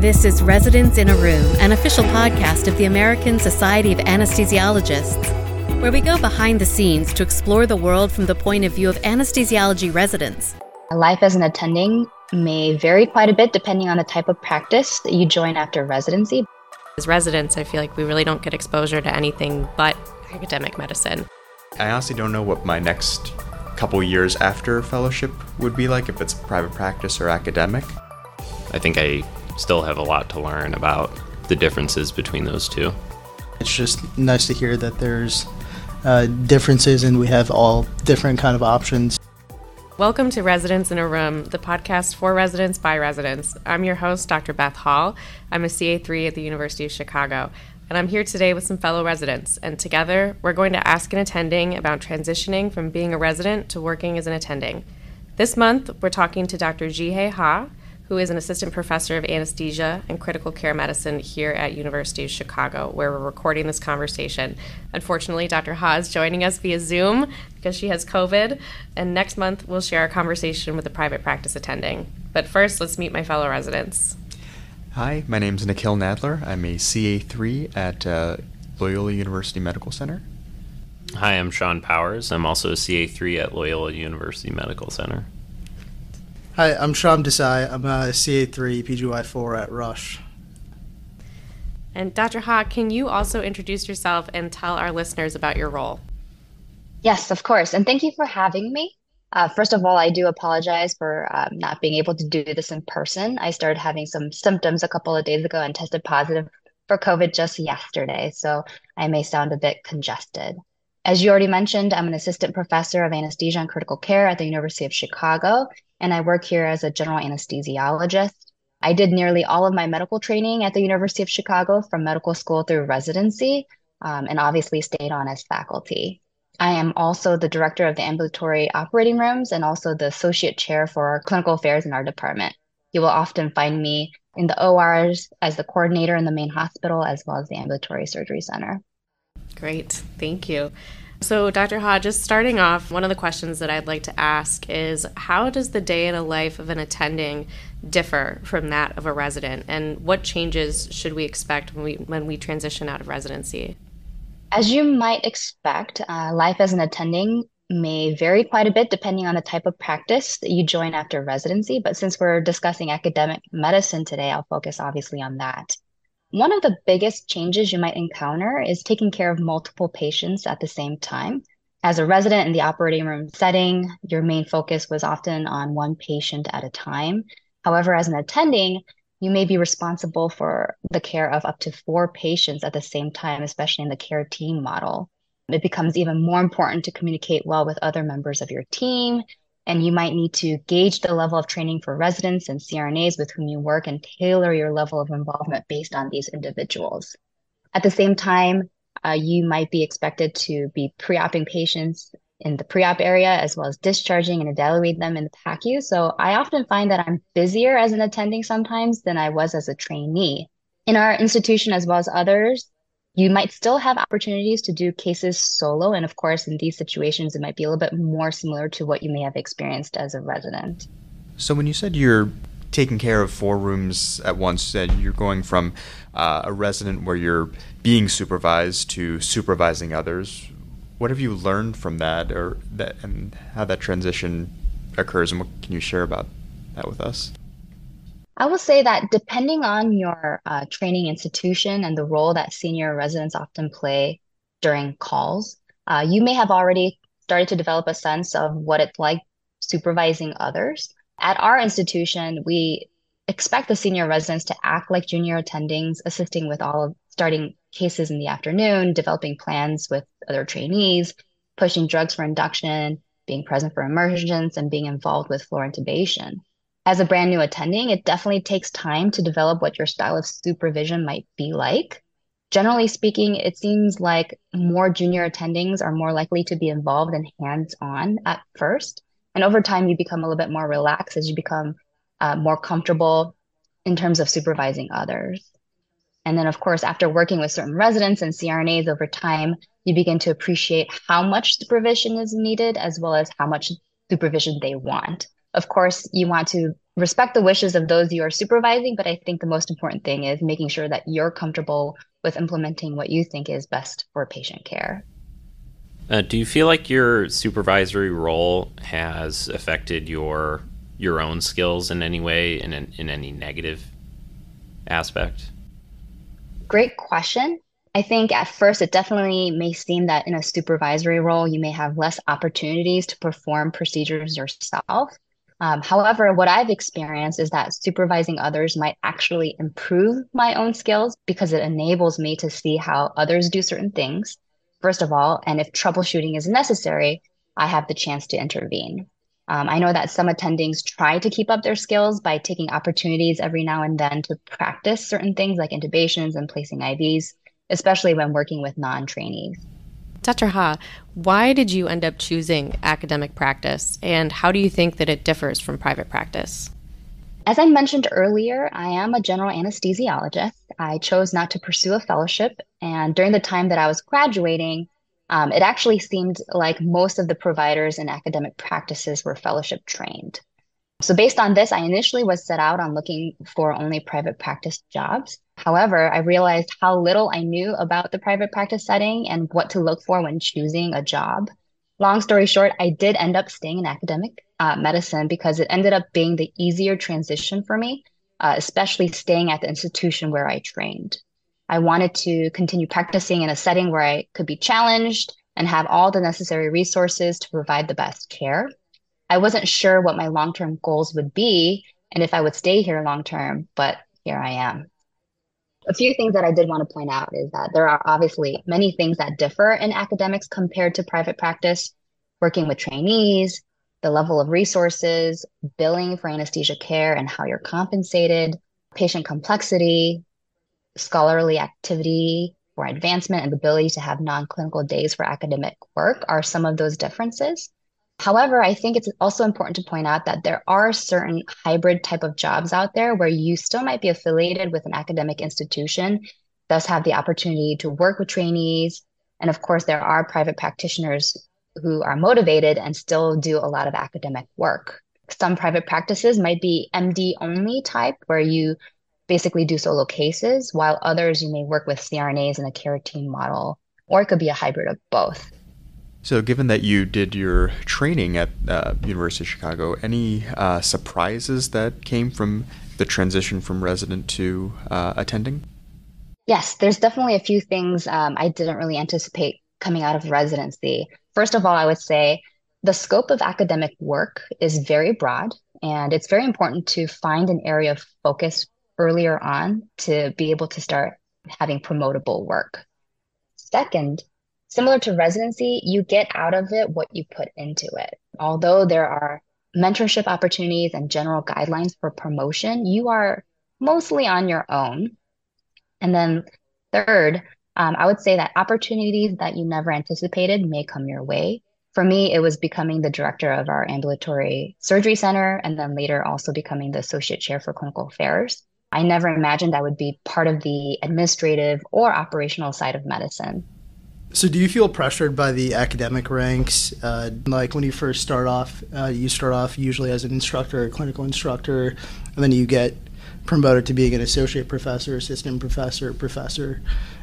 This is Residents in a Room, an official podcast of the American Society of Anesthesiologists, where we go behind the scenes to explore the world from the point of view of anesthesiology residents. Life as an attending may vary quite a bit depending on the type of practice that you join after residency. As residents, I feel like we really don't get exposure to anything but academic medicine. I honestly don't know what my next couple years after fellowship would be like, if it's private practice or academic. I think I still have a lot to learn about the differences between those two. It's just nice to hear that there's differences and we have all different kind of options. Welcome to Residents in a Room, the podcast for residents by residents. I'm your host, Dr. Beth Hall. I'm a CA3 at the University of Chicago, and I'm here today with some fellow residents. And together, we're going to ask an attending about transitioning from being a resident to working as an attending. This month, we're talking to Dr. Jihye Ha, who is an assistant professor of anesthesia and critical care medicine here at University of Chicago, where we're recording this conversation. Unfortunately, Dr. Ha is joining us via Zoom because she has COVID, and next month we'll share a conversation with a private practice attending. But first, let's meet my fellow residents. Hi, my name's Nikhil Nadler. I'm a CA3 at Loyola University Medical Center. Hi, I'm Sean Powers. I'm also a CA3 at Loyola University Medical Center. Hi, I'm Sham Desai. I'm a CA3 PGY4 at Rush. And Dr. Ha, can you also introduce yourself and tell our listeners about your role? Yes, of course. And thank you for having me. First of all, I do apologize for not being able to do this in person. I started having some symptoms a couple of days ago and tested positive for COVID just yesterday, so I may sound a bit congested. As you already mentioned, I'm an assistant professor of anesthesia and critical care at the University of Chicago, and I work here as a general anesthesiologist. I did nearly all of my medical training at the University of Chicago from medical school through residency, and obviously stayed on as faculty. I am also the director of the ambulatory operating rooms and also the associate chair for clinical affairs in our department. You will often find me in the ORs as the coordinator in the main hospital as well as the ambulatory surgery center. Great, thank you. So Dr. Ha, just starting off, one of the questions that I'd like to ask is, how does the day in a life of an attending differ from that of a resident? And what changes should we expect when we transition out of residency? As you might expect, life as an attending may vary quite a bit depending on the type of practice that you join after residency. But since we're discussing academic medicine today, I'll focus obviously on that. One of the biggest changes you might encounter is taking care of multiple patients at the same time. As a resident in the operating room setting, your main focus was often on one patient at a time. However, as an attending, you may be responsible for the care of up to 4 patients at the same time, especially in the care team model. It becomes even more important to communicate well with other members of your team, and you might need to gauge the level of training for residents and CRNAs with whom you work and tailor your level of involvement based on these individuals. At the same time, you might be expected to be pre-oping patients in the pre-op area as well as discharging and evaluate them in the PACU. So I often find that I'm busier as an attending sometimes than I was as a trainee. In our institution as well as others, you might still have opportunities to do cases solo. And of course, in these situations, it might be a little bit more similar to what you may have experienced as a resident. So when you said you're taking care of 4 rooms at once, that you're going from a resident where you're being supervised to supervising others, what have you learned from that, and how that transition occurs, and what can you share about that with us? I will say that depending on your training institution and the role that senior residents often play during calls, you may have already started to develop a sense of what it's like supervising others. At our institution, we expect the senior residents to act like junior attendings, assisting with all of starting cases in the afternoon, developing plans with other trainees, pushing drugs for induction, being present for emergence, and being involved with floor intubation. As a brand new attending, it definitely takes time to develop what your style of supervision might be like. Generally speaking, it seems like more junior attendings are more likely to be involved and hands-on at first. And over time, you become a little bit more relaxed as you become more comfortable in terms of supervising others. And then, of course, after working with certain residents and CRNAs over time, you begin to appreciate how much supervision is needed as well as how much supervision they want. Of course, you want to respect the wishes of those you are supervising, but I think the most important thing is making sure that you're comfortable with implementing what you think is best for patient care. Do you feel like your supervisory role has affected your own skills in any way, in any negative aspect? Great question. I think at first it definitely may seem that in a supervisory role, you may have less opportunities to perform procedures yourself. However, what I've experienced is that supervising others might actually improve my own skills because it enables me to see how others do certain things, first of all, and if troubleshooting is necessary, I have the chance to intervene. I know that some attendings try to keep up their skills by taking opportunities every now and then to practice certain things like intubations and placing IVs, especially when working with non-trainees. Dr. Ha, why did you end up choosing academic practice, and how do you think that it differs from private practice? As I mentioned earlier, I am a general anesthesiologist. I chose not to pursue a fellowship, and during the time that I was graduating, it actually seemed like most of the providers in academic practices were fellowship trained. So based on this, I initially was set out on looking for only private practice jobs. However, I realized how little I knew about the private practice setting and what to look for when choosing a job. Long story short, I did end up staying in academic medicine because it ended up being the easier transition for me, especially staying at the institution where I trained. I wanted to continue practicing in a setting where I could be challenged and have all the necessary resources to provide the best care. I wasn't sure what my long-term goals would be and if I would stay here long-term, but here I am. A few things that I did want to point out is that there are obviously many things that differ in academics compared to private practice, working with trainees, the level of resources, billing for anesthesia care and how you're compensated, patient complexity, scholarly activity for advancement, and the ability to have non-clinical days for academic work are some of those differences. However, I think it's also important to point out that there are certain hybrid type of jobs out there where you still might be affiliated with an academic institution, thus have the opportunity to work with trainees. And of course, there are private practitioners who are motivated and still do a lot of academic work. Some private practices might be MD only type, where you basically do solo cases, while others you may work with CRNAs in a care team model, or it could be a hybrid of both. So given that you did your training at University of Chicago, any surprises that came from the transition from resident to attending? Yes, there's definitely a few things I didn't really anticipate coming out of residency. First of all, I would say the scope of academic work is very broad, and it's very important to find an area of focus earlier on to be able to start having promotable work. Second, similar to residency, you get out of it what you put into it. Although there are mentorship opportunities and general guidelines for promotion, you are mostly on your own. And then third, I would say that opportunities that you never anticipated may come your way. For me, it was becoming the director of our ambulatory surgery center, and then later also becoming the associate chair for clinical affairs. I never imagined I would be part of the administrative or operational side of medicine. So do you feel pressured by the academic ranks? Like when you first start off, you start off usually as an instructor, a clinical instructor, and then you get promoted to being an associate professor, assistant professor, professor.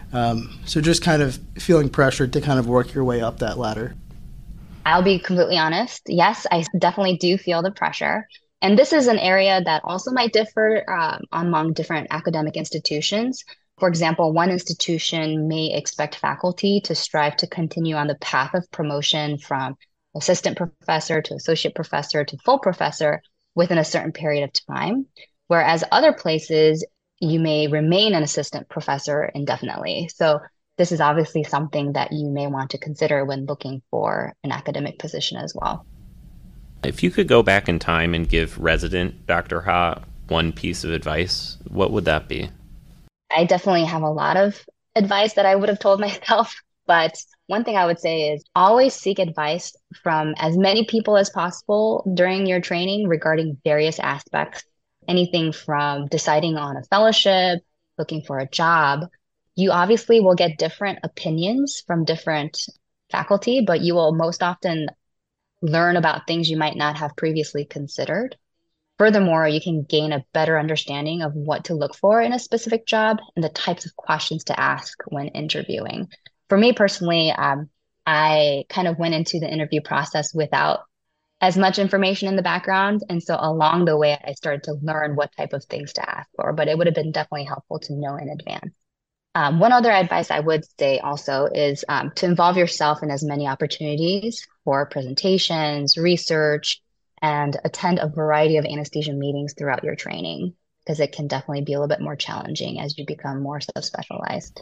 So just kind of feeling pressured to kind of work your way up that ladder. I'll be completely honest. Yes, I definitely do feel the pressure. And this is an area that also might differ among different academic institutions. For example, one institution may expect faculty to strive to continue on the path of promotion from assistant professor to associate professor to full professor within a certain period of time, whereas other places, you may remain an assistant professor indefinitely. So this is obviously something that you may want to consider when looking for an academic position as well. If you could go back in time and give resident Dr. Ha one piece of advice, what would that be? I definitely have a lot of advice that I would have told myself, but one thing I would say is always seek advice from as many people as possible during your training regarding various aspects, anything from deciding on a fellowship, looking for a job. You obviously will get different opinions from different faculty, but you will most often learn about things you might not have previously considered. Furthermore, you can gain a better understanding of what to look for in a specific job and the types of questions to ask when interviewing. For me personally, I kind of went into the interview process without as much information in the background. And so along the way, I started to learn what type of things to ask for, but it would have been definitely helpful to know in advance. One other advice I would say also is to involve yourself in as many opportunities for presentations, research, and attend a variety of anesthesia meetings throughout your training, because it can definitely be a little bit more challenging as you become more subspecialized.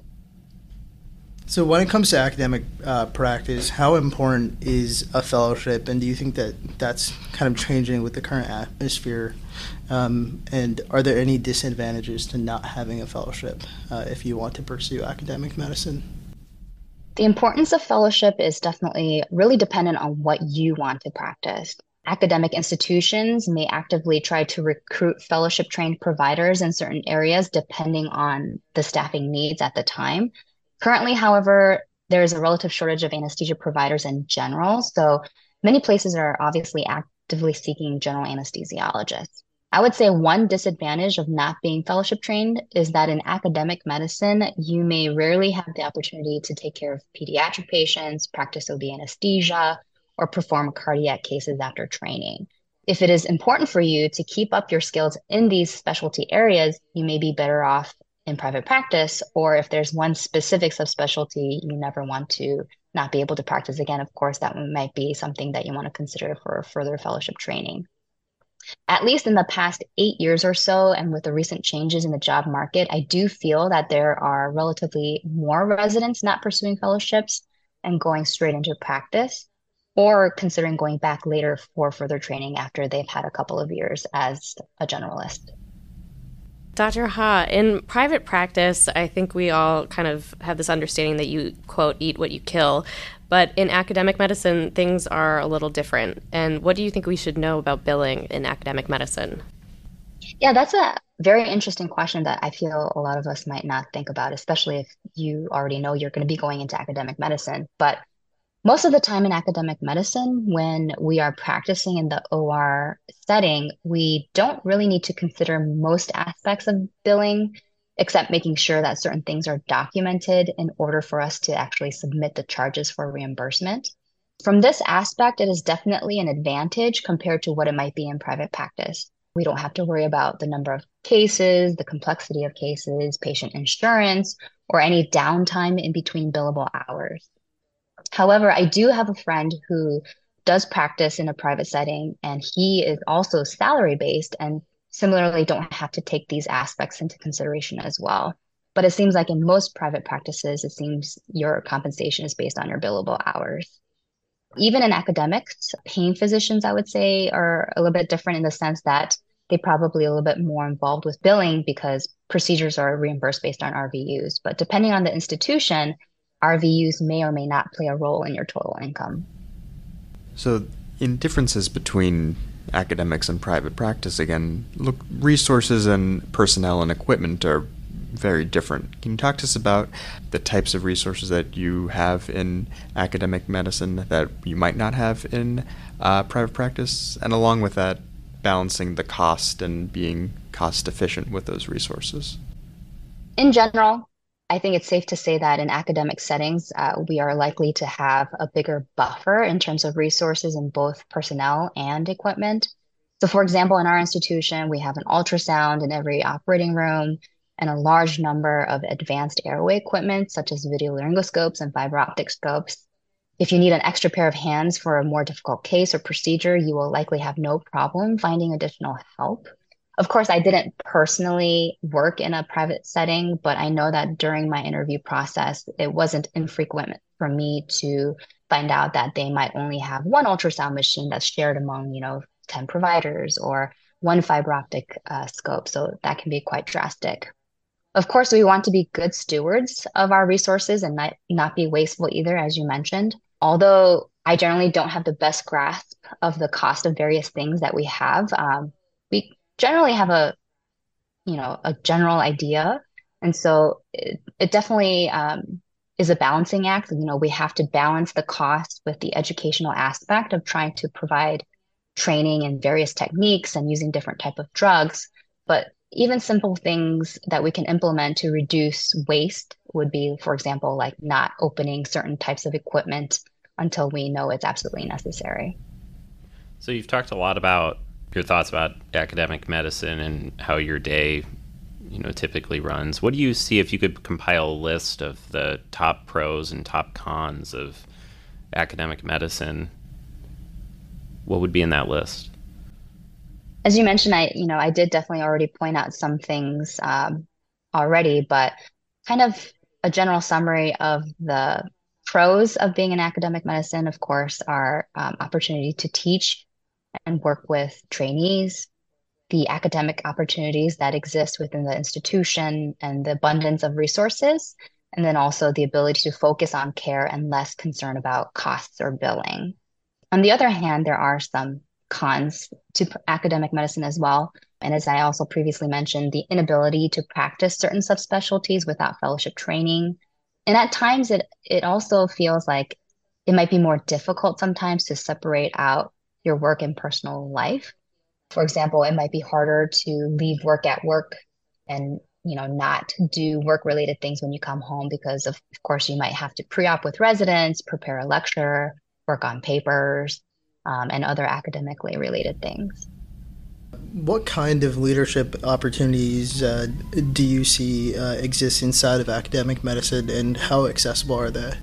So when it comes to academic practice, how important is a fellowship, and do you think that that's kind of changing with the current atmosphere? And are there any disadvantages to not having a fellowship if you want to pursue academic medicine? The importance of fellowship is definitely really dependent on what you want to practice. Academic institutions may actively try to recruit fellowship-trained providers in certain areas depending on the staffing needs at the time. Currently, however, there is a relative shortage of anesthesia providers in general, so many places are obviously actively seeking general anesthesiologists. I would say one disadvantage of not being fellowship trained is that in academic medicine, you may rarely have the opportunity to take care of pediatric patients, practice OB anesthesia, or perform cardiac cases after training. If it is important for you to keep up your skills in these specialty areas, you may be better off in private practice, or if there's one specific subspecialty you never want to not be able to practice again, of course, that might be something that you want to consider for further fellowship training. At least in the past 8 years or so, and with the recent changes in the job market, I do feel that there are relatively more residents not pursuing fellowships and going straight into practice, or considering going back later for further training after they've had a couple of years as a generalist. Dr. Ha, in private practice, I think we all kind of have this understanding that you, quote, eat what you kill. But in academic medicine, things are a little different. And what do you think we should know about billing in academic medicine? Yeah, that's a very interesting question that I feel a lot of us might not think about, especially if you already know you're going to be going into academic medicine. But most of the time in academic medicine, when we are practicing in the OR setting, we don't really need to consider most aspects of billing, except making sure that certain things are documented in order for us to actually submit the charges for reimbursement. From this aspect, it is definitely an advantage compared to what it might be in private practice. We don't have to worry about the number of cases, the complexity of cases, patient insurance, or any downtime in between billable hours. However, I do have a friend who does practice in a private setting, and he is also salary-based and similarly don't have to take these aspects into consideration as well. But it seems like in most private practices, it seems your compensation is based on your billable hours. Even in academics, pain physicians, I would say, are a little bit different in the sense that they probably a little bit more involved with billing because procedures are reimbursed based on RVUs. But depending on the institution, RVUs may or may not play a role in your total income. So, in differences between academics and private practice, again, look, resources and personnel and equipment are very different. Can you talk to us about the types of resources that you have in academic medicine that you might not have in private practice, and along with that, balancing the cost and being cost efficient with those resources? In general, I think it's safe to say that in academic settings, we are likely to have a bigger buffer in terms of resources in both personnel and equipment. So for example, in our institution, we have an ultrasound in every operating room and a large number of advanced airway equipment, such as video laryngoscopes and fiber optic scopes. If you need an extra pair of hands for a more difficult case or procedure, you will likely have no problem finding additional help. Of course, I didn't personally work in a private setting, but I know that during my interview process, it wasn't infrequent for me to find out that they might only have one ultrasound machine that's shared among, 10 providers or one fiber optic scope. So that can be quite drastic. Of course, we want to be good stewards of our resources and not be wasteful either, as you mentioned. Although I generally don't have the best grasp of the cost of various things that we have, we generally have a general idea. And so it definitely is a balancing act. We have to balance the cost with the educational aspect of trying to provide training in various techniques and using different type of drugs, but even simple things that we can implement to reduce waste would be, for example, like not opening certain types of equipment until we know it's absolutely necessary. So you've talked a lot about your thoughts about academic medicine and how your day, typically runs. What do you see if you could compile a list of the top pros and top cons of academic medicine? What would be in that list? As you mentioned, I did definitely already point out some things already, but kind of a general summary of the pros of being in academic medicine, of course, are opportunity to teach and work with trainees, the academic opportunities that exist within the institution and the abundance of resources, and then also the ability to focus on care and less concern about costs or billing. On the other hand, there are some cons to academic medicine as well. And as I also previously mentioned, the inability to practice certain subspecialties without fellowship training. And at times, it also feels like it might be more difficult sometimes to separate out your work and personal life. For example, it might be harder to leave work at work and not do work-related things when you come home because of course, you might have to pre-op with residents, prepare a lecture, work on papers, and other academically related things. What kind of leadership opportunities do you see exist inside of academic medicine, and how accessible are they?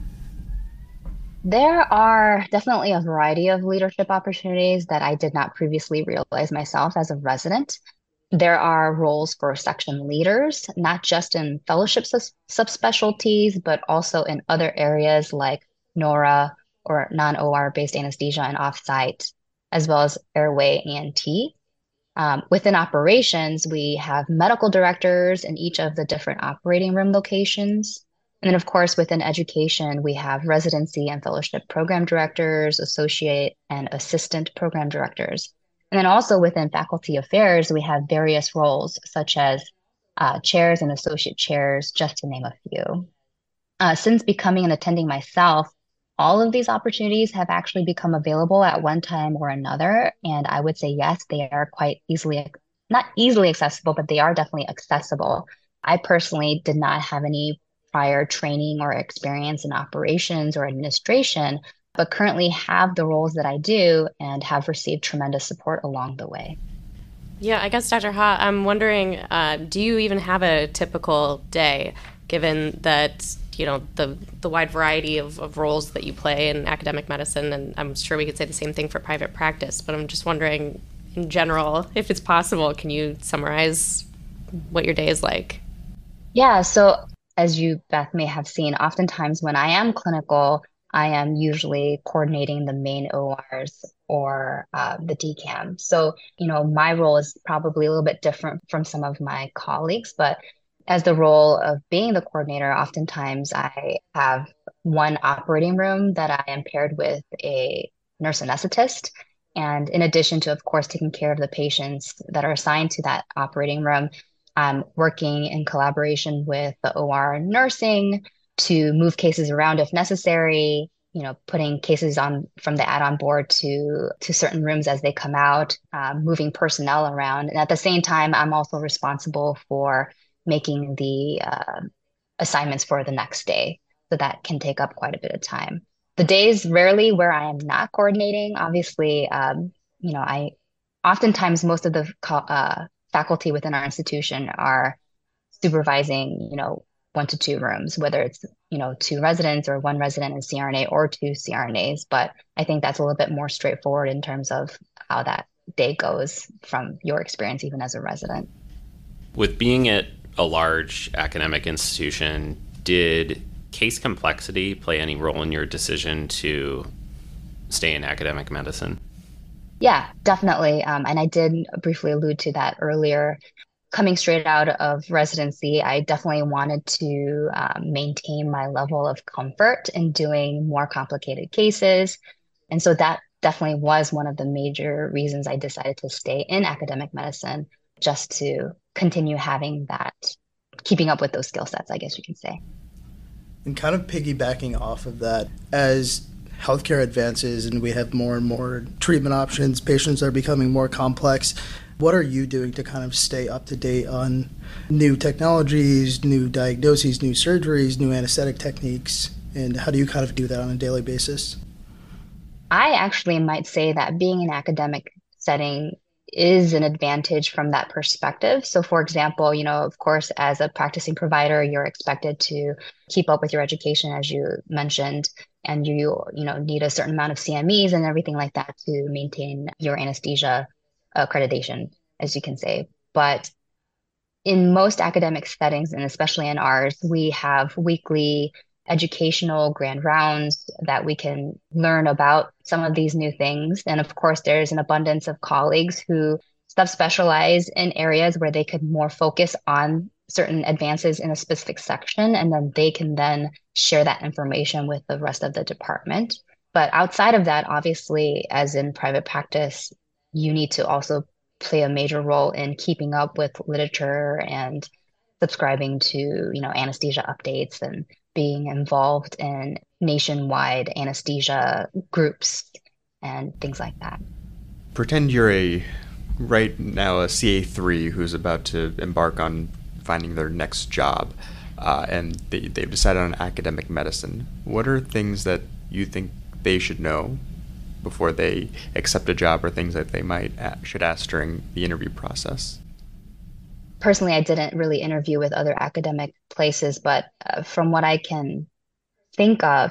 There are definitely a variety of leadership opportunities that I did not previously realize myself as a resident. There are roles for section leaders, not just in fellowship subspecialties, but also in other areas like NORA or non-OR based anesthesia and offsite, as well as airway ENT. Within operations, we have medical directors in each of the different operating room locations. And then, of course, within education, we have residency and fellowship program directors, associate and assistant program directors. And then also within faculty affairs, we have various roles such as chairs and associate chairs, just to name a few. Since becoming an attending myself, all of these opportunities have actually become available at one time or another. And I would say, yes, they are quite not easily accessible, but they are definitely accessible. I personally did not have any prior training or experience in operations or administration, but currently have the roles that I do and have received tremendous support along the way. Yeah, I guess, Dr. Ha, I'm wondering, do you even have a typical day, given that the wide variety of roles that you play in academic medicine, and I'm sure we could say the same thing for private practice, but I'm just wondering, in general, if it's possible, can you summarize what your day is like? Yeah, so as you, Beth, may have seen, oftentimes when I am clinical, I am usually coordinating the main ORs or the DCAM. So, my role is probably a little bit different from some of my colleagues, but as the role of being the coordinator, oftentimes I have one operating room that I am paired with a nurse anesthetist. And in addition to, of course, taking care of the patients that are assigned to that operating room, I'm working in collaboration with the OR nursing to move cases around if necessary, putting cases on from the add-on board to certain rooms as they come out, moving personnel around. And at the same time, I'm also responsible for making the assignments for the next day. So that can take up quite a bit of time. The days rarely where I am not coordinating, obviously, I oftentimes most of the faculty within our institution are supervising, 1 to 2 rooms, whether it's, 2 residents or 1 resident in CRNA or 2 CRNAs. But I think that's a little bit more straightforward in terms of how that day goes from your experience, even as a resident. With being at a large academic institution, did case complexity play any role in your decision to stay in academic medicine? Yeah, definitely. And I did briefly allude to that earlier. Coming straight out of residency, I definitely wanted to maintain my level of comfort in doing more complicated cases. And so that definitely was one of the major reasons I decided to stay in academic medicine, just to continue having that, keeping up with those skill sets, I guess you can say. And kind of piggybacking off of that, as healthcare advances and we have more and more treatment options, patients are becoming more complex. What are you doing to kind of stay up to date on new technologies, new diagnoses, new surgeries, new anesthetic techniques, and how do you kind of do that on a daily basis? I actually might say that being an academic setting is an advantage from that perspective. So, for example, of course, as a practicing provider, you're expected to keep up with your education, as you mentioned, and you need a certain amount of CMEs and everything like that to maintain your anesthesia accreditation, as you can say. But in most academic settings, and especially in ours, we have weekly educational grand rounds that we can learn about some of these new things. And of course, there's an abundance of colleagues who subspecialize in areas where they could more focus on certain advances in a specific section, and then they can then share that information with the rest of the department. But outside of that, obviously, as in private practice, you need to also play a major role in keeping up with literature and subscribing to, anesthesia updates and being involved in nationwide anesthesia groups and things like that. Pretend you're right now a CA3 who's about to embark on finding their next job, and they've decided on academic medicine. What are things that you think they should know before they accept a job, or things that they should ask during the interview process? Personally, I didn't really interview with other academic places, but from what I can think of,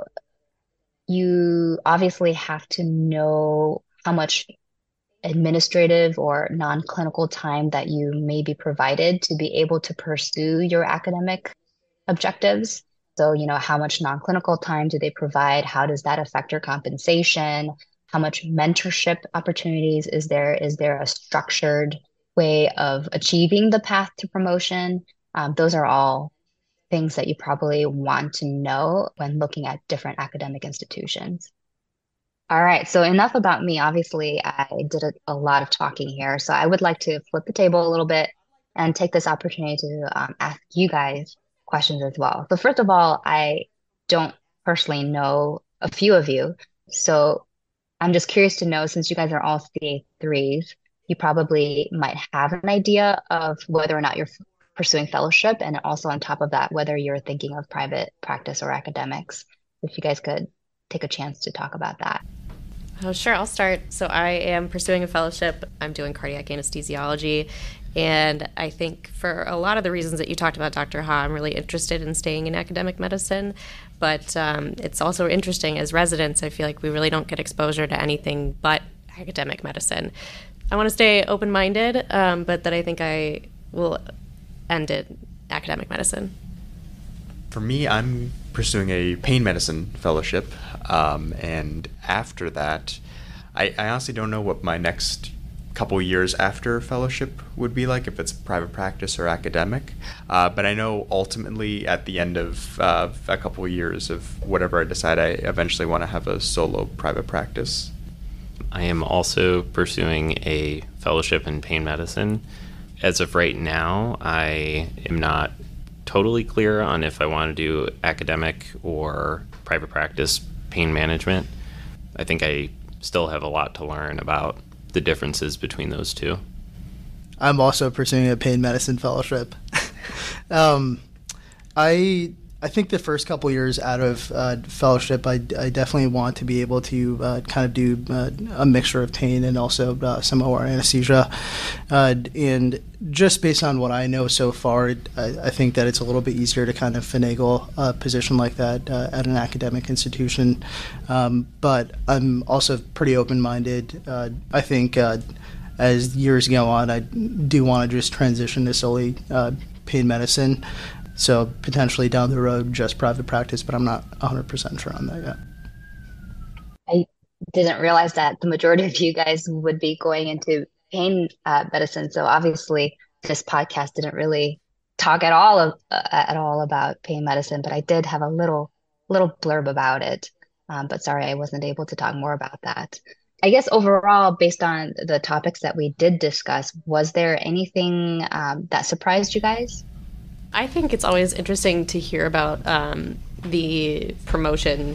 you obviously have to know how much administrative or non-clinical time that you may be provided to be able to pursue your academic objectives. So, how much non-clinical time do they provide? How does that affect your compensation? How much mentorship opportunities is there? Is there a structured way of achieving the path to promotion? Those are all things that you probably want to know when looking at different academic institutions. All right, so enough about me. Obviously, I did a lot of talking here. So I would like to flip the table a little bit and take this opportunity to ask you guys questions as well. So first of all, I don't personally know a few of you. So I'm just curious to know, since you guys are all CA3s, you probably might have an idea of whether or not you're pursuing fellowship, and also on top of that, whether you're thinking of private practice or academics. If you guys could take a chance to talk about that. Oh, sure, I'll start. So I am pursuing a fellowship. I'm doing cardiac anesthesiology. And I think for a lot of the reasons that you talked about, Dr. Ha, I'm really interested in staying in academic medicine. But it's also interesting as residents, I feel like we really don't get exposure to anything but academic medicine. I want to stay open-minded, but that I think I will end at academic medicine. For me, I'm pursuing a pain medicine fellowship, and after that, I honestly don't know what my next couple years after fellowship would be like, if it's private practice or academic, but I know ultimately at the end of a couple years of whatever I decide, I eventually want to have a solo private practice. I am also pursuing a fellowship in pain medicine. As of right now, I am not totally clear on if I want to do academic or private practice pain management. I think I still have a lot to learn about the differences between those two. I'm also pursuing a pain medicine fellowship. I think the first couple years out of fellowship, I definitely want to be able to kind of do a mixture of pain and also some OR anesthesia. And just based on what I know so far, I think that it's a little bit easier to kind of finagle a position like that at an academic institution. But I'm also pretty open-minded. I think as years go on, I do want to just transition to solely pain medicine. So potentially down the road, just private practice, but I'm not 100% sure on that yet. I didn't realize that the majority of you guys would be going into pain medicine. So obviously, this podcast didn't really talk at all about pain medicine, but I did have a little blurb about it. But sorry, I wasn't able to talk more about that. I guess overall, based on the topics that we did discuss, was there anything that surprised you guys? I think it's always interesting to hear about the promotion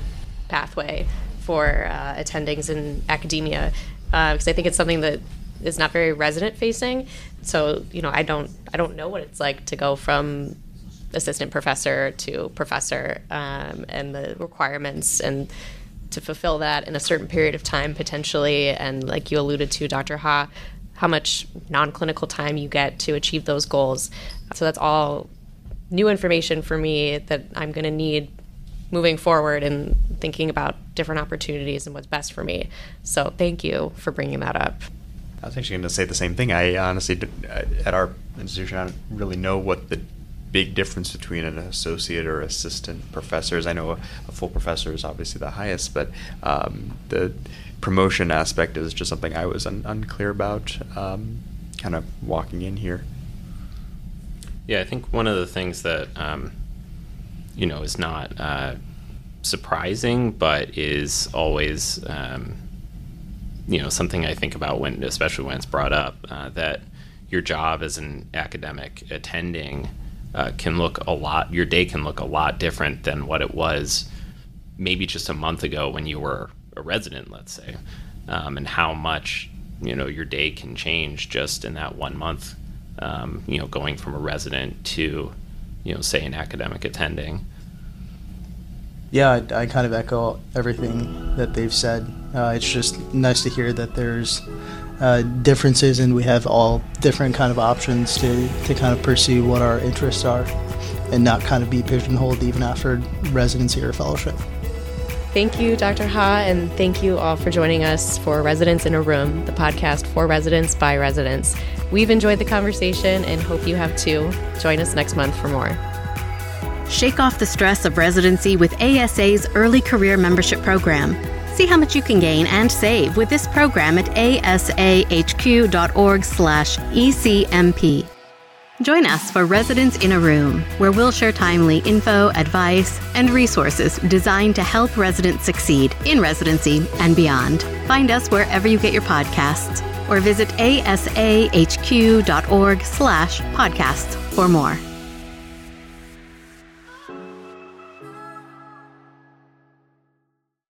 pathway for attendings in academia, because I think it's something that is not very resident facing. So, I don't know what it's like to go from assistant professor to professor, and the requirements, and to fulfill that in a certain period of time potentially. And like you alluded to, Dr. Ha, how much non-clinical time you get to achieve those goals. So that's all new information for me that I'm going to need moving forward and thinking about different opportunities and what's best for me. So thank you for bringing that up. I was actually going to say the same thing. I honestly, at our institution, I don't really know what the big difference between an associate or assistant professor is. I know a full professor is obviously the highest, but the promotion aspect is just something I was unclear about, kind of walking in here. Yeah, I think one of the things that is not surprising, but is always something I think about especially when it's brought up, that your job as an academic attending your day can look a lot different than what it was maybe just a month ago when you were a resident, let's say, and how much your day can change just in that 1 month, going from a resident to say an academic attending. Yeah, I kind of echo everything that they've said. It's just nice to hear that there's differences, and we have all different kind of options to kind of pursue what our interests are and not kind of be pigeonholed even after residency or fellowship. Thank you, Dr. Ha, and thank you all for joining us for Residents in a Room, the podcast for residents by residents. We've enjoyed the conversation and hope you have too. Join us next month for more. Shake off the stress of residency with ASA's Early Career Membership Program. See how much you can gain and save with this program at asahq.org/ECMP. Join us for Residents in a Room, where we'll share timely info, advice, and resources designed to help residents succeed in residency and beyond. Find us wherever you get your podcasts, or visit asahq.org/podcasts for more.